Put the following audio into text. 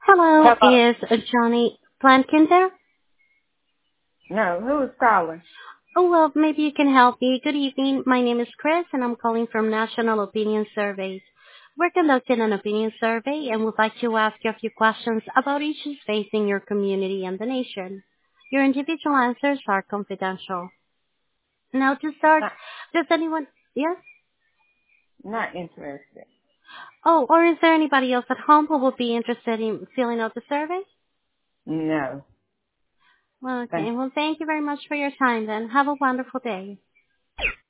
Hello, Hello. is Johnny Plankin there? No, who is calling? Oh, well, maybe you can help me. Good evening. My name is Chris, and I'm calling from National Opinion Surveys. We're conducting an opinion survey and would like to ask you a few questions about issues facing your community and the nation. Your individual answers are confidential. Now, to start, Not, does anyone... Yes? not interested. Oh, or is there anybody else at home who will be interested in filling out the survey? No. Well, Thank okay. Well, thank you very much for your time then. Have a wonderful day.